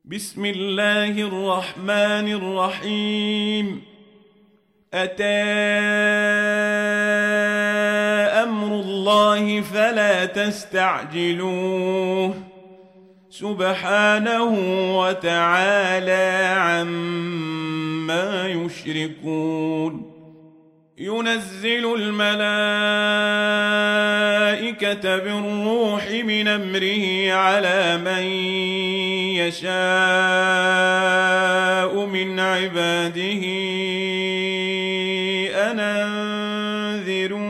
بسم الله الرحمن الرحيم. أتى أمر الله فلا تستعجلوه سبحانه وتعالى عما يشركون. ينزل الملائكة بالروح من أمره على من يشاء من عباده أن أنذروا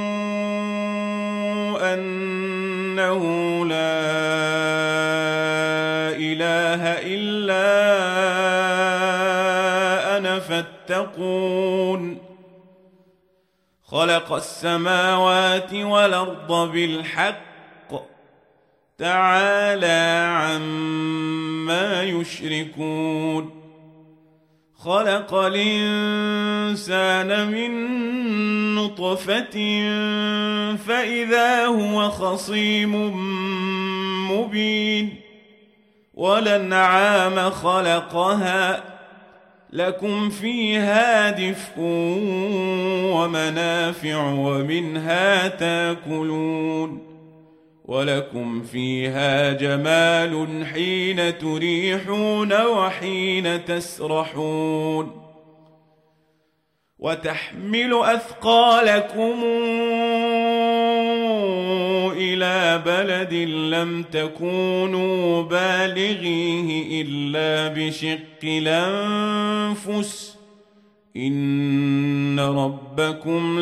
أنه لا إله إلا أنا فاتقون. خلق السماوات والأرض بالحق تعالى عما يشركون. خلق الإنسان من نطفة فإذا هو خصيم مبين. والأنعام خلقها لكم فيها دفء ومنافع ومنها تاكلون. ولكم فيها جمال حين تريحون وحين تسرحون. وتحمل أثقالكم إلى بلد لم تكونوا بالغيه إلا بشق الأنفس إن ربكم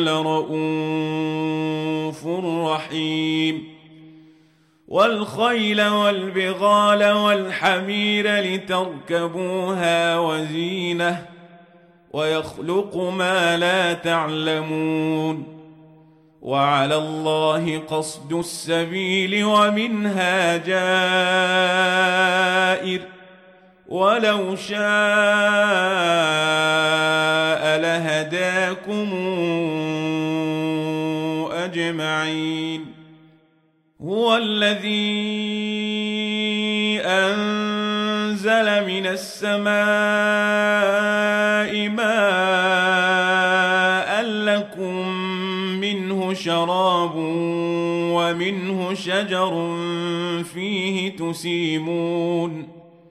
لرؤوف رحيم. والخيل والبغال والحمير لتركبوها وزينة ويخلق ما لا تعلمون. وعلى الله قصد السبيل ومنها جائر ولو شاء لهداكم أجمعين. هو الذي أنزل من السماء ماء لكم منه شراب ومنه شجر فيه تسيمون.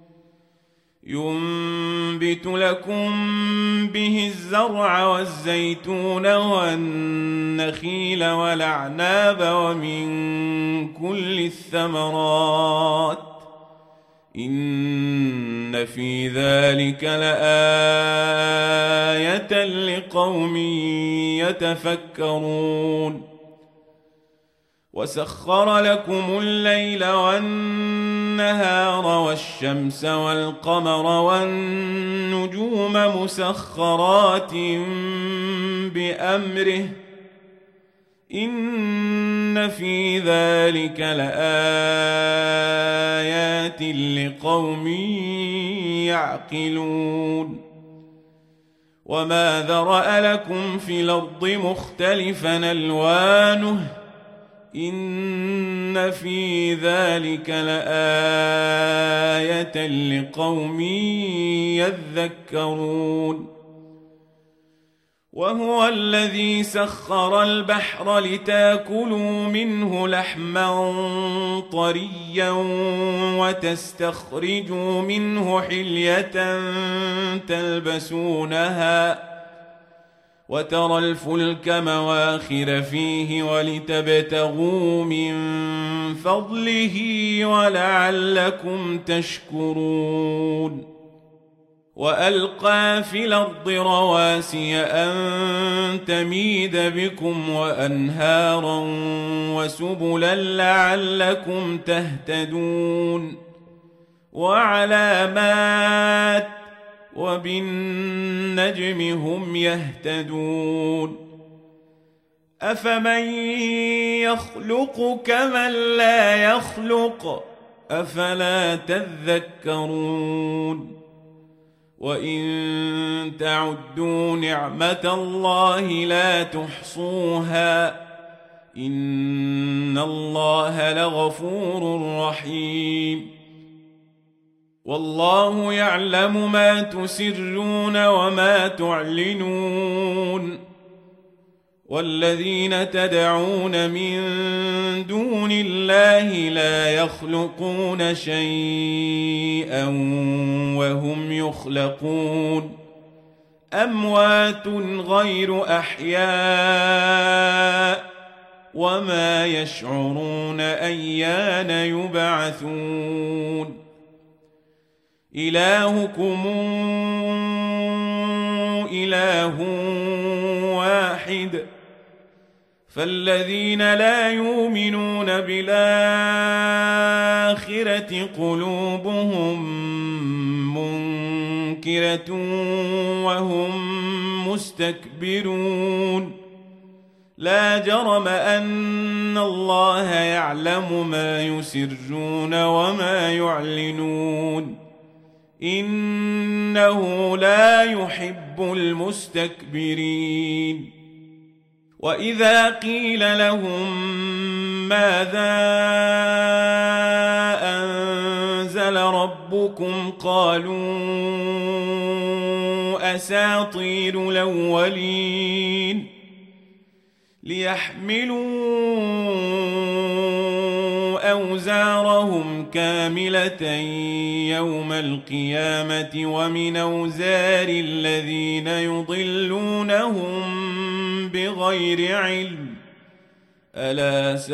ينبت لكم به الزرع والزيتون والنخيل والأعناب ومن كل الثمرات إن في ذلك لآية لقوم يتفكرون. وسخر لكم الليل والنهار والشمس والقمر والنجوم مسخرات بأمره إن في ذلك لآيات لقوم يعقلون. وما ذرأ لكم في الأرض مختلفا ألوانه إن في ذلك لآية لقوم يذكرون. وهو الذي سخر البحر لتاكلوا منه لحما طريا وتستخرجوا منه حلية تلبسونها وترى الفلك مواخر فيه ولتبتغوا من فضله ولعلكم تشكرون. وألقى في الأرض رواسي أن تميد بكم وأنهارا وسبلا لعلكم تهتدون. وعلامات وبالنجم هم يهتدون. أفمن يخلق كمن لا يخلق أفلا تذكرون. وإن تعدوا نعمة الله لا تحصوها إن الله لغفور رحيم. والله يعلم ما تسرون وما تعلنون والذين تدعون من دون الله لا يخلقون شيئا وهم يخلقون أموات غير أحياء وما يشعرون أيان يبعثون إلهكم إله واحد فالذين لا يؤمنون بالآخرة قلوبهم منكرة وهم مستكبرون لا جرم أن الله يعلم ما يسرون وما يعلنون إنه لا يحب المستكبرين وإذا قيل لهم ماذا أنزل ربكم قالوا أساطير الأولين ليحملوا أوزارهم كاملة يوم القيامة ومن أوزار الذين يضلونهم بغير علم ألا ساء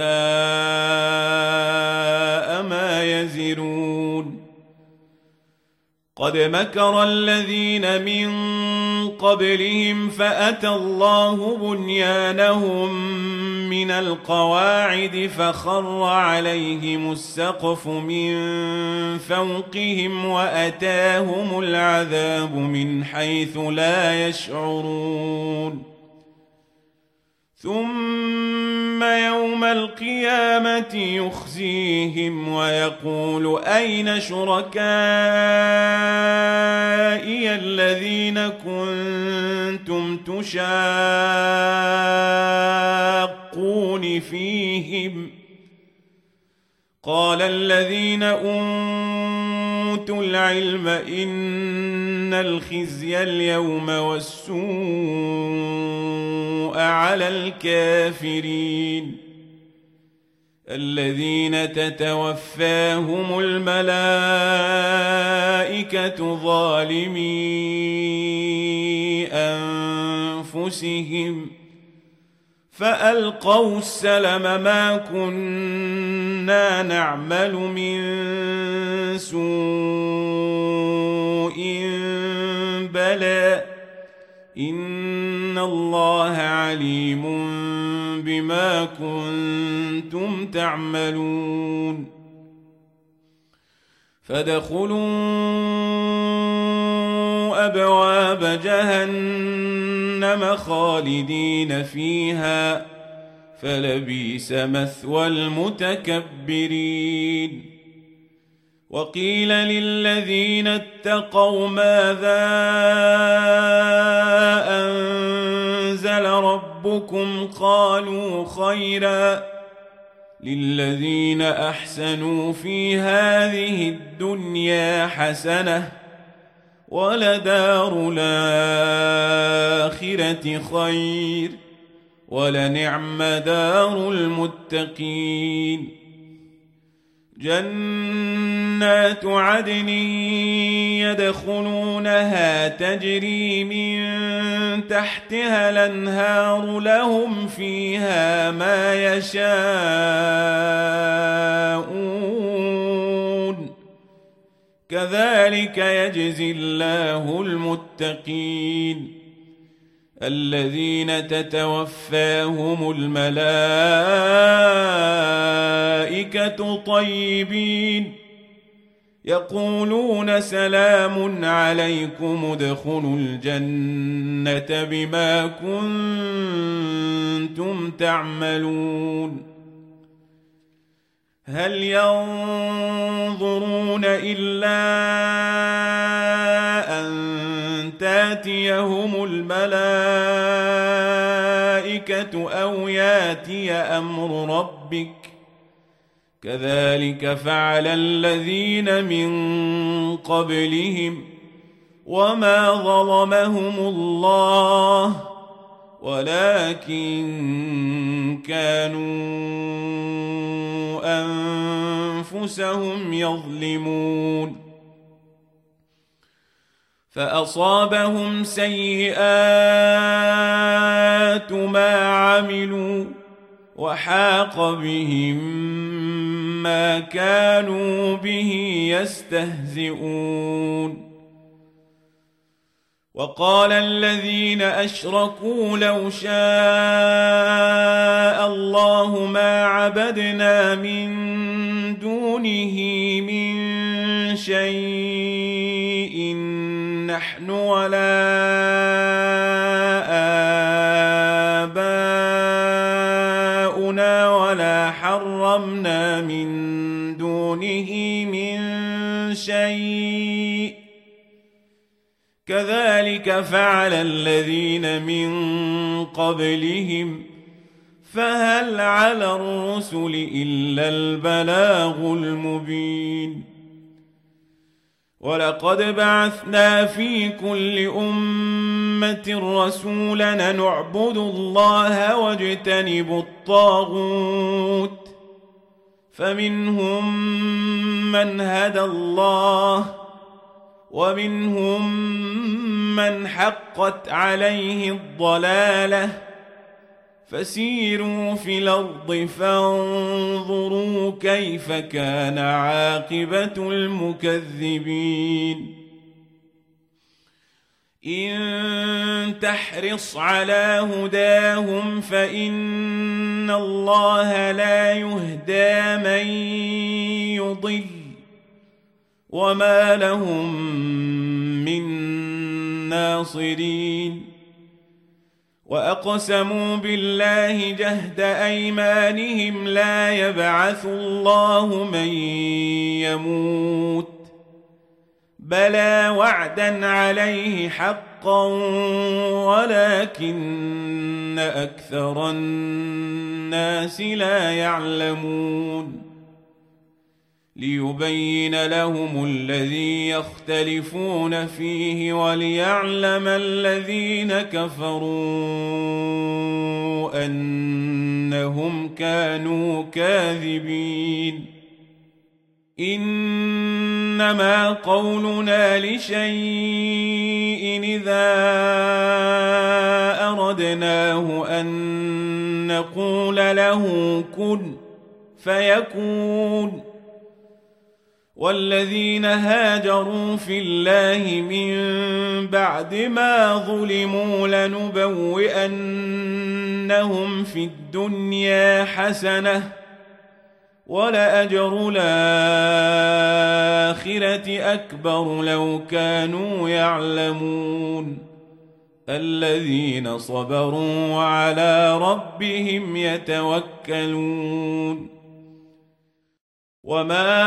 ما يزرون قد مكر الذين من قبلهم فأتى الله بنيانهم من القواعد فخر عليهم السقف من فوقهم وأتاهم العذاب من حيث لا يشعرون ثم يوم القيامة يخزيهم ويقول أين شركائي الذين كنتم تشاقون فيهم قال الذين أوتوا العلم إن الخزي اليوم والسوء على الكافرين الذين تتوفاهم الملائكة ظالمي أنفسهم فألقوا السلم ما كنا نعمل من سوء بلى إن الله عليم بما كنتم تعملون فادخلوا أبواب جهنم خالدين فيها فلبئس مثوى المتكبرين وقيل للذين اتقوا ماذا أنزل ربكم قالوا خيرا للذين أحسنوا في هذه الدنيا حسنة ولدار الآخرة خير ولنعم دار المتقين جنات عدن يدخلونها تجري من تحتها الأنهار لهم فيها ما يشاءون كذلك يجزي الله المتقين الذين تتوفاهم الملائكة طيبين يقولون سلام عليكم ادخلوا الجنة بما كنتم تعملون هل ينظرون إلا أن تاتيهم الملائكة أو ياتي أمر ربك كذلك فعل الذين من قبلهم وما ظلمهم الله ولكن كانوا أنفسهم يظلمون فأصابهم سيئات ما عملوا وحاق بهم ما كانوا به يستهزئون وقال الذين أشركوا لو شاء الله ما عبدنا من دونه من شيء نحن ولا آباؤنا ولا حرمنا من دونه من شيء كذلك فعل الذين من قبلهم فهل على الرسل إلا البلاغ المبين ولقد بعثنا في كل أمة رسولا نعبد الله واجتنب الطاغوت فمنهم من هدى الله ومنهم من حقت عليه الضلالة فسيروا في الأرض فانظروا كيف كان عاقبة المكذبين إن تحرص على هداهم فإن الله لا يهدى من يضل وما لهم من ناصرين وأقسموا بالله جهد أيمانهم لا يبعث الله من يموت بلى وعدا عليه حقا ولكن أكثر الناس لا يعلمون ليبين لهم الذي يختلفون فيه وليعلم الذين كفروا أنهم كانوا كاذبين إنما قولنا لشيء إذا أردناه أن نقول له كن فيكون والذين هاجروا في الله من بعد ما ظلموا لنبوئنهم في الدنيا حسنة ولأجر الآخرة أكبر لو كانوا يعلمون الذين صبروا وعلى ربهم يتوكلون وما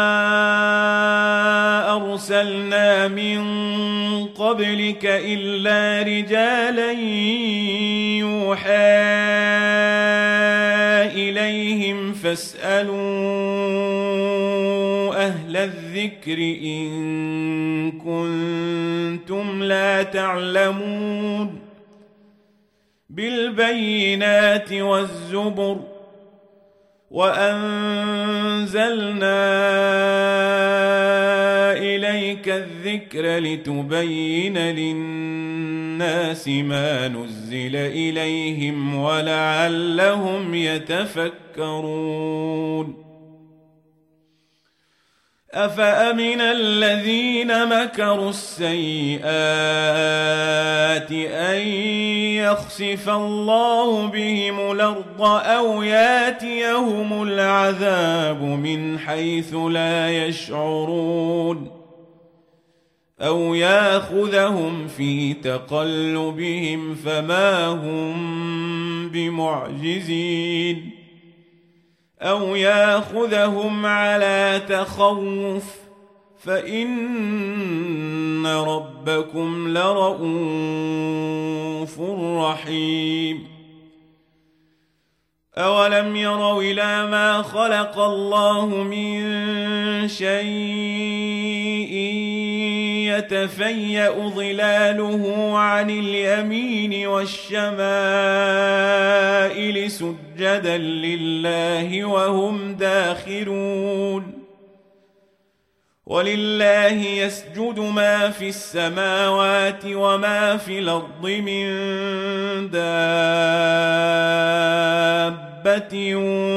أرسلنا من قبلك إلا رجالا يوحى إليهم فاسألوا أهل الذكر إن كنتم لا تعلمون بالبينات والزبر وأنزلنا إليك الذكر لتبين للناس ما نزل إليهم ولعلهم يتفكرون أفأمن الذين مكروا السيئات أن يخسف الله بهم الأرض أو ياتيهم العذاب من حيث لا يشعرون أو ياخذهم في تقلبهم فما هم بمعجزين أو ياخذهم على تخوف فإن ربكم لرؤوف. 'رؤوف رحيم. أولم يروا إلى ما خلق الله من شيء يتفيأ ظلاله عن اليمين والشمائل سجدا لله وهم داخرون ولله يسجد ما في السماوات وما في الأرض من دابة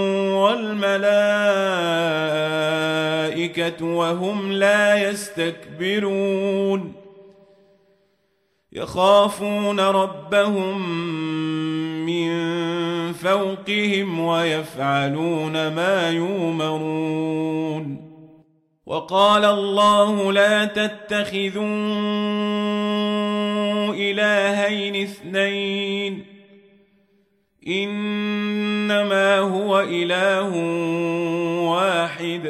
والملائكة وهم لا يستكبرون يخافون ربهم من فوقهم ويفعلون ما يؤمرون وقال الله لا تتخذوا إلهين اثنين إنما هو إله واحد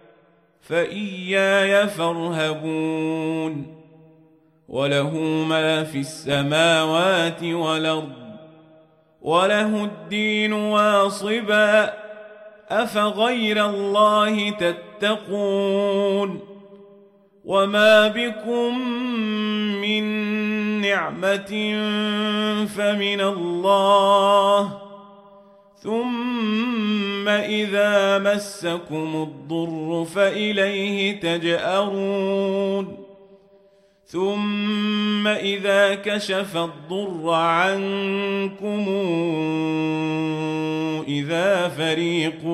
فإياي فارهبون وله ما في السماوات والأرض وله الدين واصبا أفغير الله تتقون وما بكم من نعمة فمن الله ثم إذا مسكم الضر فإليه تجأرون ثم إذا كشف الضر عنكم إذا فريق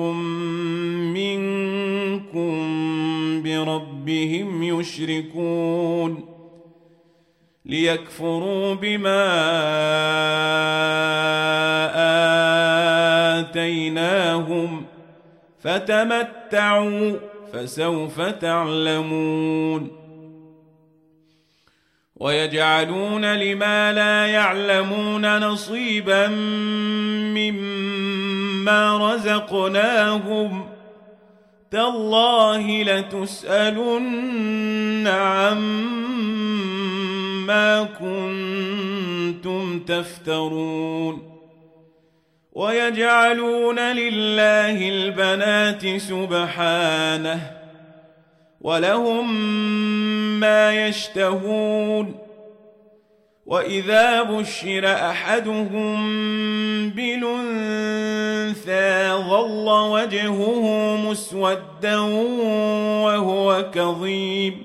منكم بربهم يشركون ليكفروا بما آتيناهم فتمتعوا فسوف تعلمون ويجعلون لما لا يعلمون نصيبا مما رزقناهم تالله لتسألن عما كنتم تفترون ويجعلون لله البنات سبحانه ولهم ما يشتهون وإذا بشر أحدهم بالأنثى ظل وجهه مسودا وهو كظيم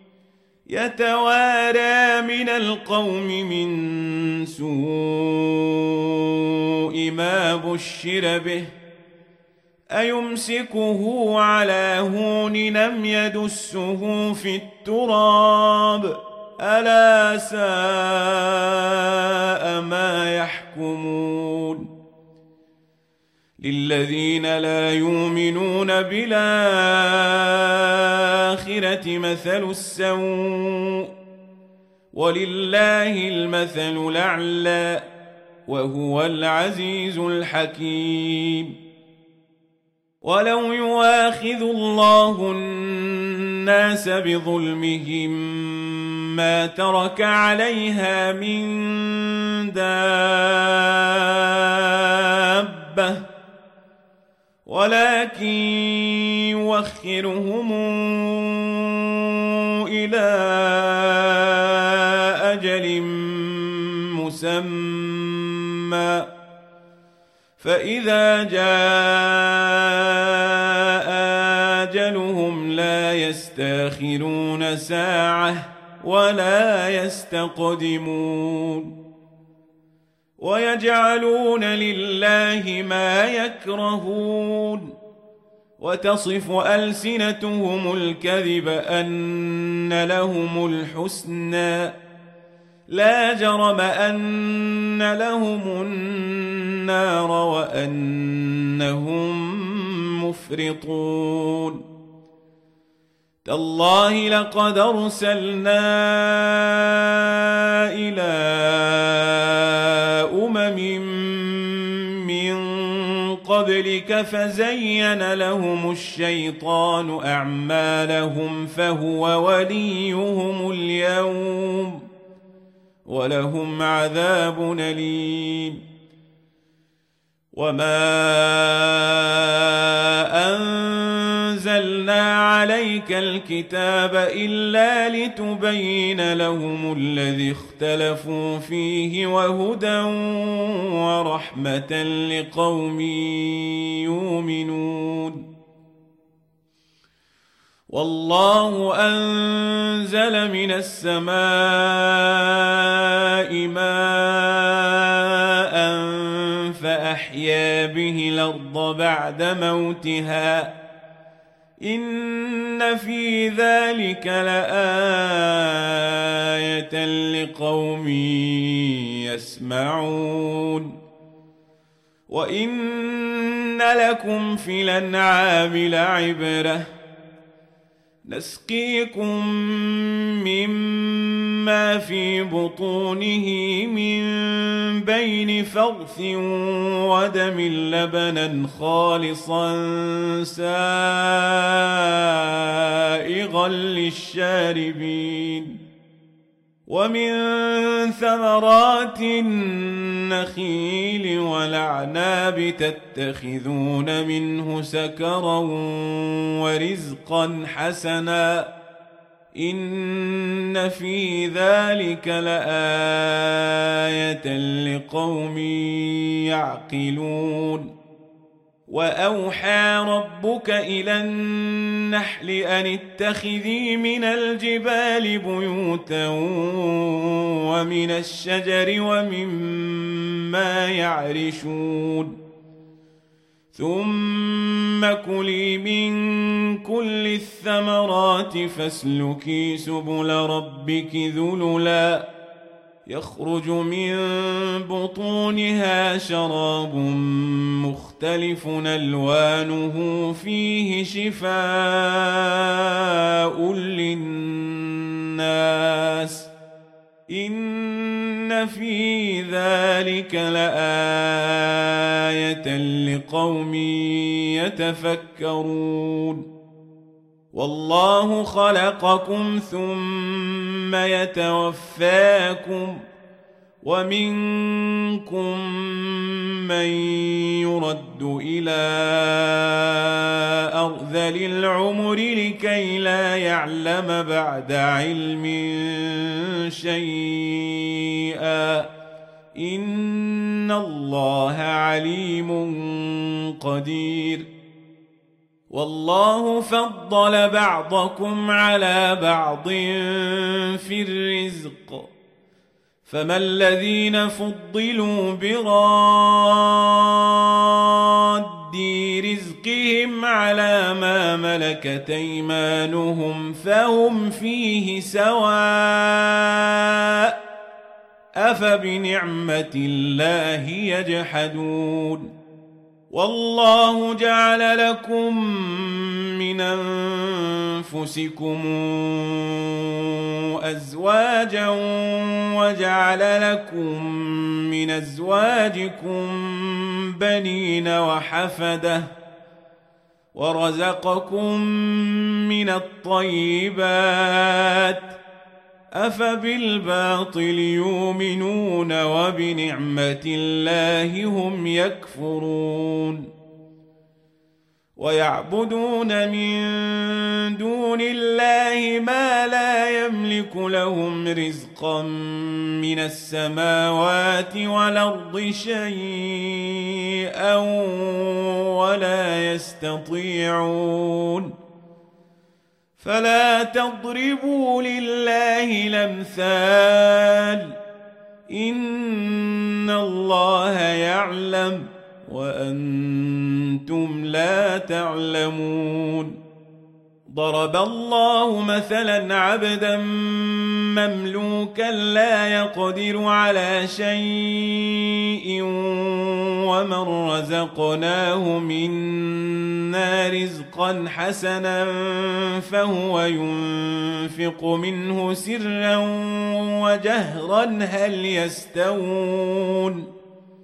يتوارى من القوم من سوء ما بشر به أيمسكه على هون لم يدسه في التراب ألا ساء ما يحكمون للذين لا يؤمنون بالآخرة مثل السوء ولله المثل الأعلى وهو العزيز الحكيم ولو يؤاخذ الله الناس بظلمهم ما ترك عليها من دابة ولكن يؤخرهم إلى أجل مسمى فإذا جاء أجلهم لا يستأخرون ساعة ولا يستقدمون ويجعلون لله ما يكرهون وتصف ألسنتهم الكذب أن لهم الحسنى لا جرم أن لهم النار وأنهم مفرطون تالله لقد أرسلنا إلى من قبلك فزين لهم الشيطان أعمالهم فهو وليهم اليوم ولهم عذاب أليم وما أنزلنا عليك الكتاب إلا لتبين لهم الذي اختلفوا فيه وهدى ورحمة لقوم يؤمنون والله أنزل من السماء ماء فأحيا به الأرض بعد موتها إن في ذلك لآية لقوم يسمعون وإن لكم في الأنعام لعبرة نسقيكم مما في بطونه من بين فرث ودم لبنا خالصا سائغا للشاربين ومن ثمرات النخيل والأعناب تتخذون منه سكرا ورزقا حسنا إن في ذلك لآية لقوم يعقلون وأوحى ربك إلى النحل أن اتخذي من الجبال بيوتا ومن الشجر ومما يعرشون ثم كلي من كل الثمرات فاسلكي سبل ربك ذللا يخرج من بطونها شراب مختلف ألوانه فيه شفاء للناس إن في ذلك لآية لقوم يتفكرون والله خلقكم ثم يتوفاكم ومنكم من يرد إلى أرذل العمر لكي لا يعلم بعد علم شيئا إن الله عليم قدير والله فضل بعضكم على بعض في الرزق فما الذين فضلوا براد رزقهم على ما ملكت أيمانهم فهم فيه سواء أفبنعمة الله يجحدون والله جعل لكم من أنفسكم أزواجا وجعل لكم من أزواجكم بنين وحفدة ورزقكم من الطيبات أفبالباطل يؤمنون وبنعمة الله هم يكفرون ويعبدون من دون الله ما لا يملك لهم رزقا من السماوات والأرض شيئا ولا يستطيعون فلا تضربوا لله الأمثال إن الله يعلم وأنتم لا تعلمون ضرب الله مثلا عبدا مملوكا لا يقدر على شيء ومن رزقناه منا رزقا حسنا فهو ينفق منه سرا وجهرا هل يستوون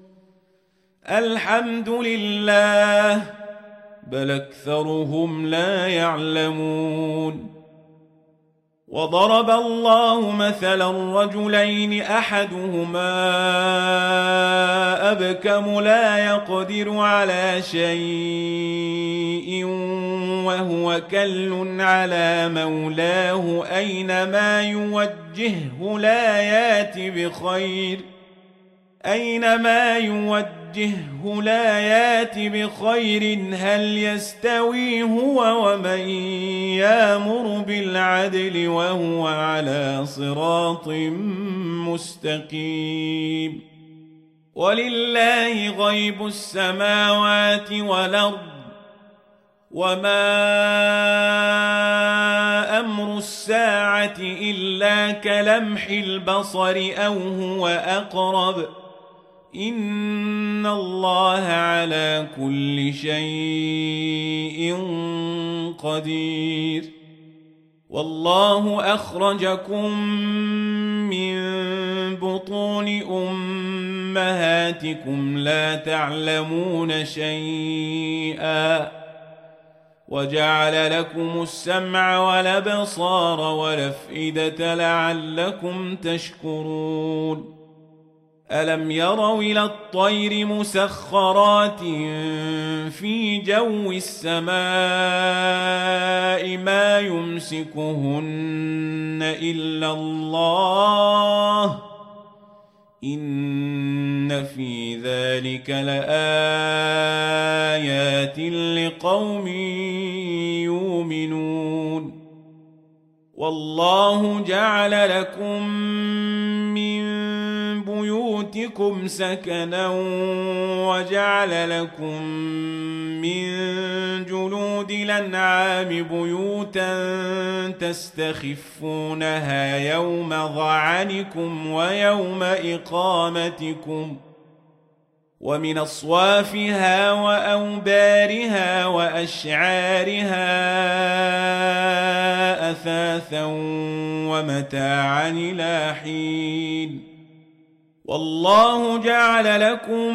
الحمد لله بل أكثرهم لا يعلمون وضرب الله مثلا رجلين أحدهما أبكم لا يقدر على شيء وهو كل على مولاه أينما يوجهه لا يات بخير هل يستوي هو ومن يأمر بالعدل وهو على صراط مستقيم ولله غيب السماوات والأرض وما أمر الساعة إلا كلمح البصر أو هو أقرب إن الله على كل شيء قدير والله أخرجكم من بطون أمهاتكم لا تعلمون شيئا وجعل لكم السمع والأبصار والأفئدة لعلكم تشكرون ألم يروا إلى الطير مسخرات في جو السماء ما يمسكهن إلا الله إن في ذلك لآيات لقوم يؤمنون والله جعل لكم من بيوتكم سكنا وجعل لكم من جلود الأنعام بيوتا تستخفونها يوم ظعنكم ويوم إقامتكم ومن أصوافها وأوبارها وأشعارها أثاثا ومتاعا إلى حين والله جعل لكم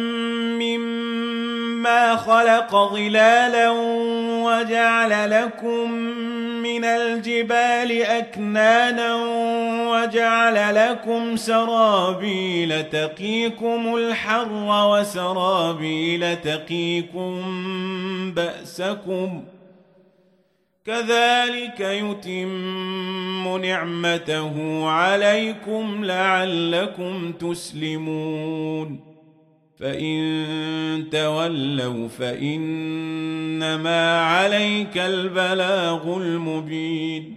مما خلق ظلالا وجعل لكم من الجبال أكنانا وجعل لكم سرابيل تقيكم الحر وسرابيل تقيكم بأسكم كذلك يتم نعمته عليكم لعلكم تسلمون فإن تولوا فإنما عليك البلاغ المبين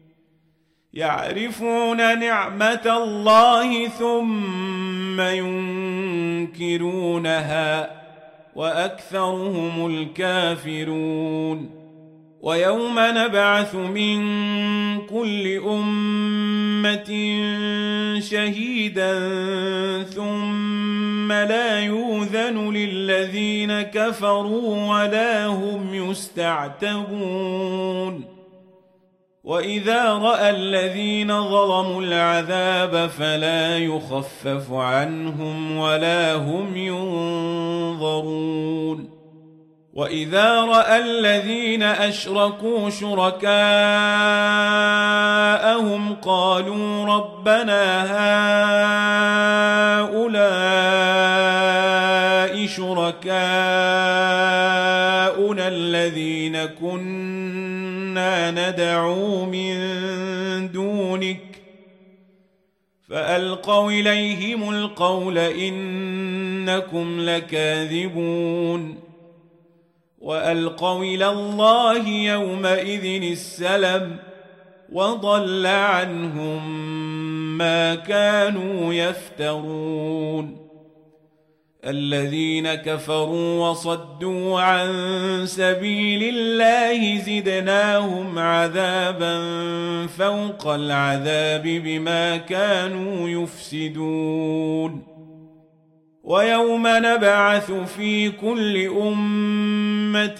يعرفون نعمة الله ثم ينكرونها وأكثرهم الكافرون ويوم نبعث من كل أمة شهيدا ثم لا يؤذن للذين كفروا ولا هم يستعتبون وإذا رأى الذين ظلموا العذاب فلا يخفف عنهم ولا هم ينظرون وإذا رأى الذين أشركوا شركاءهم قالوا ربنا هؤلاء شركاؤنا الذين كنا ندعو من دونك فألقوا إليهم القول إنكم لكاذبون وألقوا إلى الله يومئذ السلم وضل عنهم ما كانوا يفترون الذين كفروا وصدوا عن سبيل الله زدناهم عذابا فوق العذاب بما كانوا يفسدون ويوم نبعث في كل أمة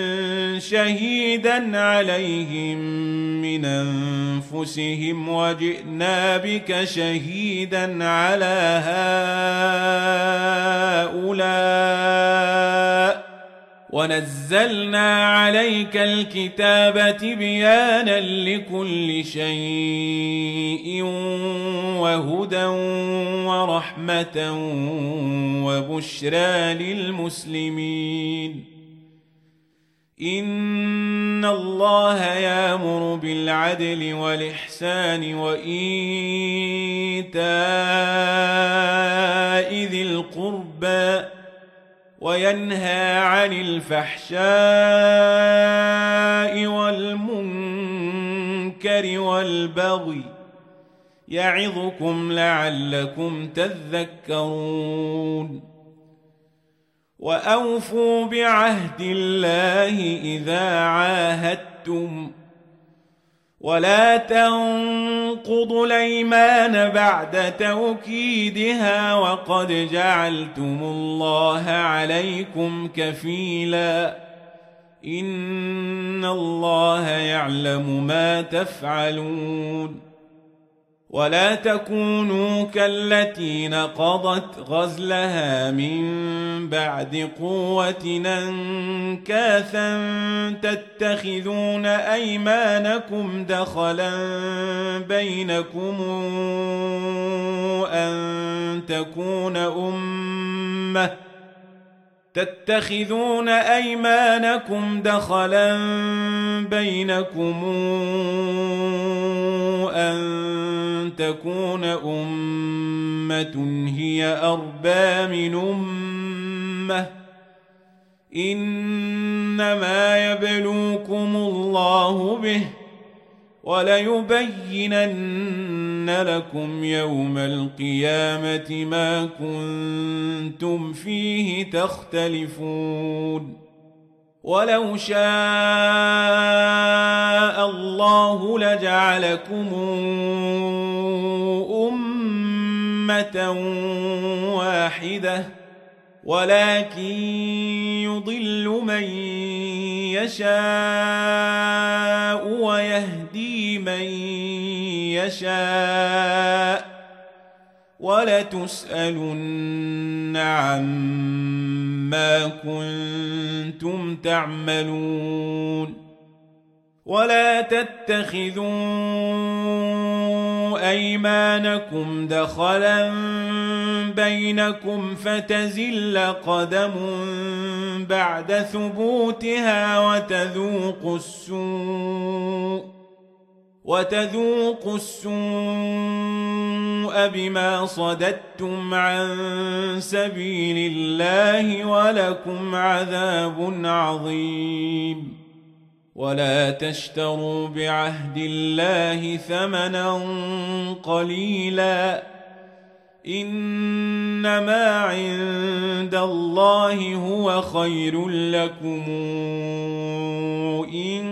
شهيدا عليهم من أنفسهم وجئنا بك شهيدا على هؤلاء ونزلنا عليك الكتاب تبيانا لكل شيء وهدى ورحمة وبشرى للمسلمين. إن الله يأمر بالعدل والإحسان وإيتاء ذي القربى وينهى عن الفحشاء والمنكر والبغي يعظكم لعلكم تذكرون. وأوفوا بعهد الله إذا عاهدتم ولا تنقضوا الأيمان بعد توكيدها وقد جعلتم الله عليكم كفيلا إن الله يعلم ما تفعلون. ولا تكونوا كالتي نقضت غزلها من بعد قوة أنكاثا تتخذون أيمانكم دخلا بينكم أن تكون أمة هي أربى من أمة إنما يبلوكم الله به وليبينن لكم يوم القيامة ما كنتم فيه تختلفون. ولو شاء الله لجعلكم أمة واحدة ولكن يضل من يشاء ويهدي من يشاء ولتسألن عما كنتم تعملون. ولا تتخذوا أيمانكم دخلا بينكم فتزل قدم بعد ثبوتها وتذوقوا السوء بما صددتم عن سبيل الله ولكم عذاب عظيم. ولا تشتروا بعهد الله ثمنا قليلا إنما عند الله هو خير لكم إن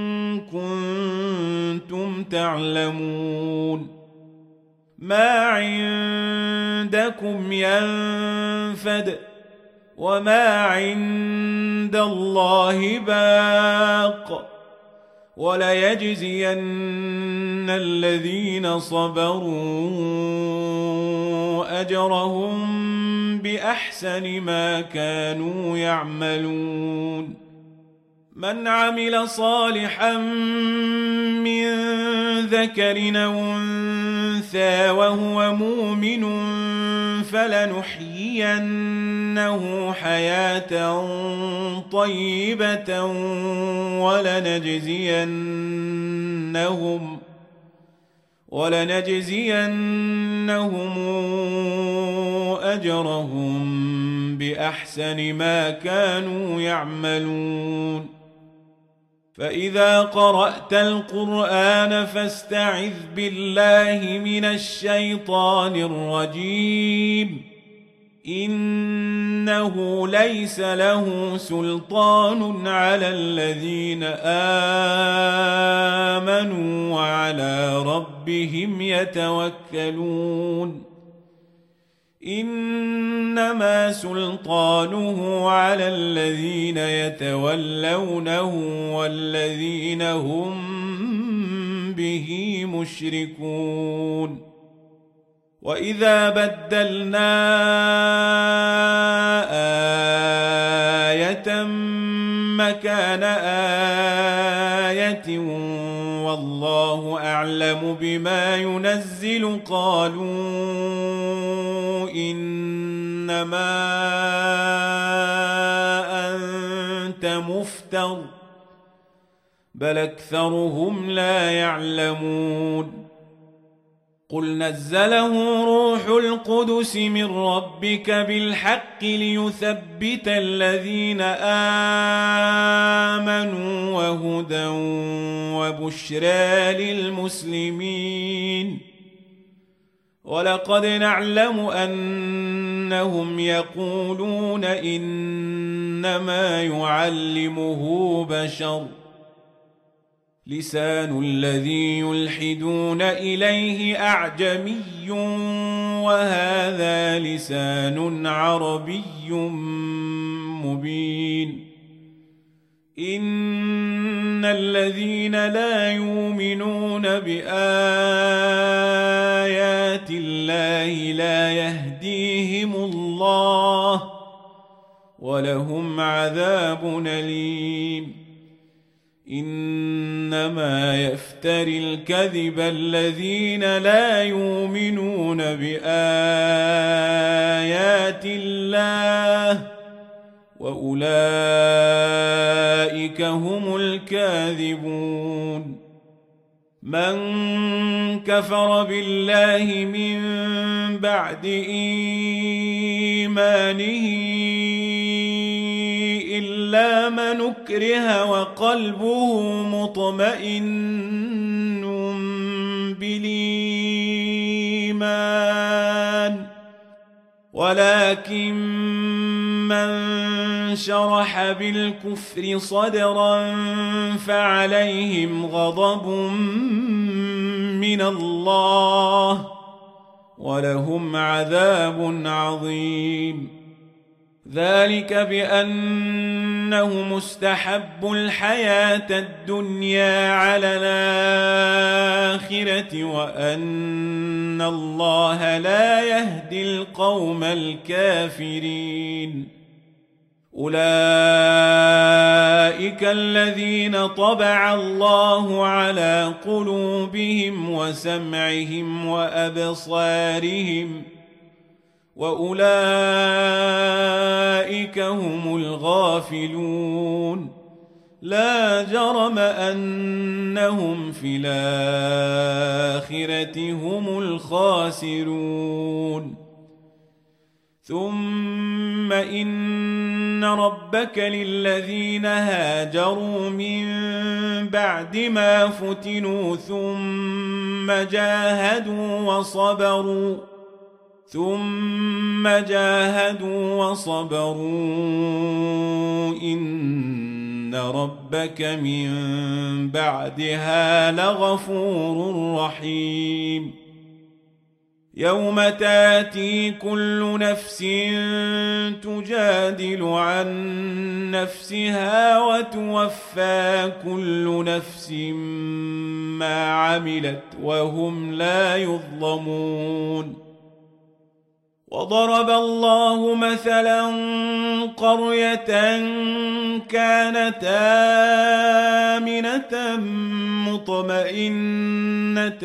كنتم تعلمون. ما عندكم ينفد وما عند الله باق وليجزين الذين صبروا أجرهم بأحسن ما كانوا يعملون. من عمل صالحا من ذكر أو أنثى وهو مؤمن فلنحيينه حياة طيبة ولنجزينهم أجرهم بأحسن ما كانوا يعملون. فإذا قرأت القرآن فاستعذ بالله من الشيطان الرجيم إنه ليس له سلطان على الذين آمنوا وعلى ربهم يتوكلون. إنما سلطانه على الذين يتولونه والذين هم به مشركون. وإذا بدلنا آية مكان آية والله أعلم بما ينزل قالوا إنما أنت مفتر بل أكثرهم لا يعلمون قل نزله روح القدس من ربك بالحق ليثبت الذين آمنوا وهدى وبشرى للمسلمين ولقد نعلم أنهم يقولون إنما يعلمه بشر لسان الذي يلحدون إليه أعجمي وهذا لسان عربي مبين إن الذين لا يؤمنون بآيات الله لا يهديهم الله ولهم عذاب أليم إنما يفتري الكذب الذين لا يؤمنون بآيات الله وأولئك هم الكاذبون من كفر بالله من بعد إيمانه إلا من أكره وقلبه مطمئن بالإيمان ولكن من شرح بالكفر صدرا فعليهم غضب من الله ولهم عذاب عظيم ذلك بأنه مستحب الحياة الدنيا على الآخرة وأن الله لا يهدي القوم الكافرين أولئك الذين طبع الله على قلوبهم وسمعهم وأبصارهم وأولئك هم الغافلون لا جرم أنهم في الآخرة هم الخاسرون ثم إن ربك للذين هاجروا من بعد ما فتنوا ثم جاهدوا وصبروا إن ربك من بعدها لغفور رحيم يوم تاتي كل نفس تجادل عن نفسها وتوفى كل نفس ما عملت وهم لا يظلمون وضرب الله مثلا قرية كانت آمنة مطمئنة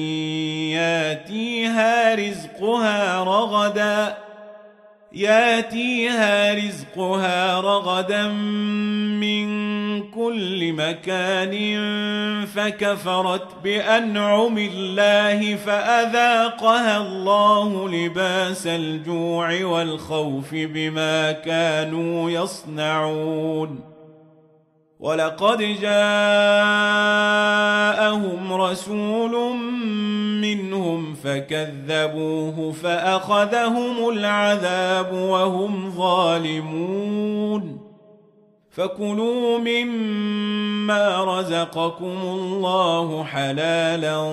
ياتيها رزقها رغدا من كل مكان فكفرت بأنعم الله فأذاقها الله لباس الجوع والخوف بما كانوا يصنعون ولقد جاءهم رسول منهم فكذبوه فأخذهم العذاب وهم ظالمون فكلوا مما رزقكم الله حلالا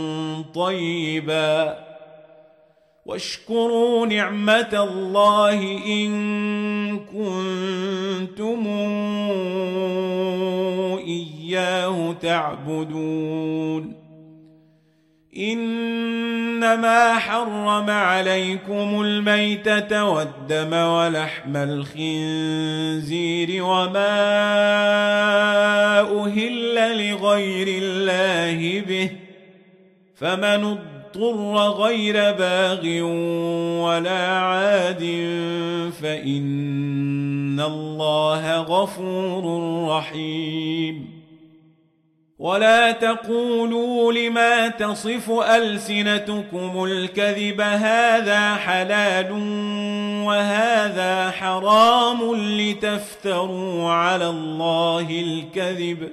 طيبا واشكروا نعمة الله إن كنتم إياه تعبدون إن إنما حرم عليكم الميتة والدم ولحم الخنزير وما أهل لغير الله به فمن اضطر غير باغ ولا عاد فإن الله غفور رحيم. ولا تقولوا لما تصف ألسنتكم الكذب هذا حلال وهذا حرام لتفتروا على الله الكذب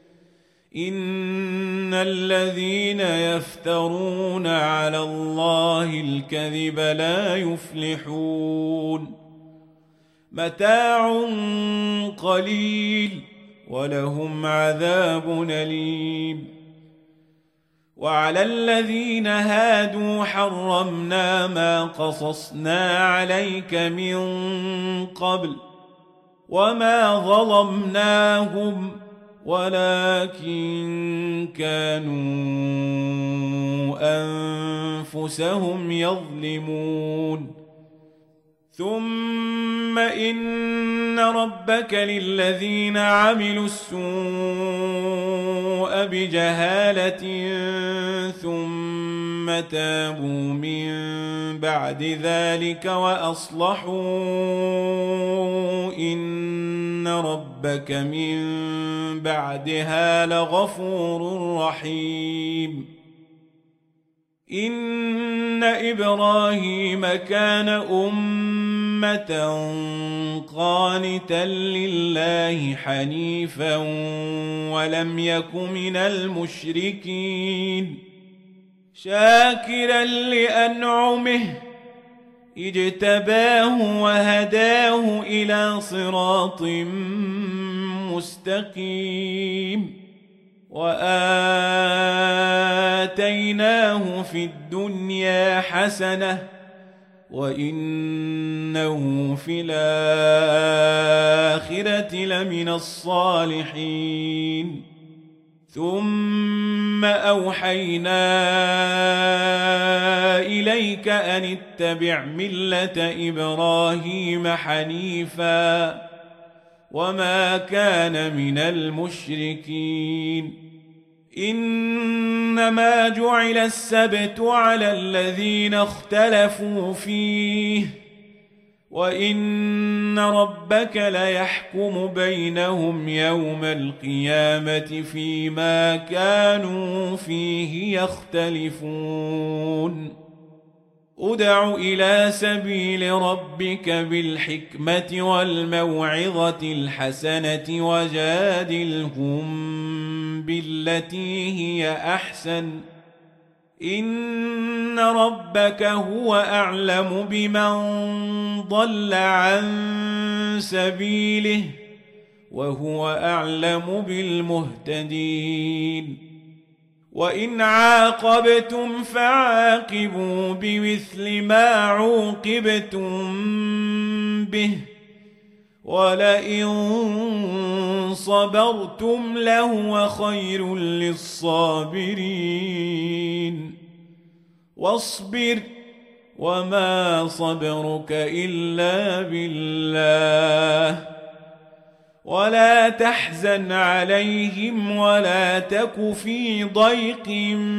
إن الذين يفترون على الله الكذب لا يفلحون. متاع قليل ولهم عذاب أليم. وعلى الذين هادوا حرمنا ما قصصنا عليك من قبل وما ظلمناهم ولكن كانوا أنفسهم يظلمون. ثم إن ربك للذين عملوا السوء بجهالة ثم تابوا من بعد ذلك وأصلحوا إن ربك من بعدها لغفور رحيم. إن إبراهيم كان أمة قانتا لله حنيفا ولم يك من المشركين شاكرا لأنعمه اجتباه وهداه إلى صراط مستقيم. وآتيناه في الدنيا حسنة وإنه في الآخرة لمن الصالحين. ثم أوحينا إليك أن اتبع ملة إبراهيم حنيفا وما كان من المشركين. إنما جعل السبت على الذين اختلفوا فيه وإن ربك ليحكم بينهم يوم القيامة فيما كانوا فيه يختلفون. ادع إلى سبيل ربك بالحكمة والموعظة الحسنة وجادلهم بالتي هي أحسن إن ربك هو أعلم بمن ضل عن سبيله وهو أعلم بالمهتدين. وإن عاقبتم فعاقبوا بمثل ما عوقبتم به ولئن صبرتم لهو خير للصابرين. واصبر وما صبرك إلا بالله ولا تحزن عليهم ولا تك في ضيق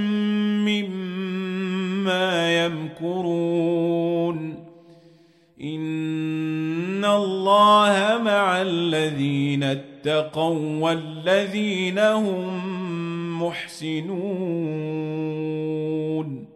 مما يمكرون. إن الله مع الذين اتقوا والذين هم محسنون.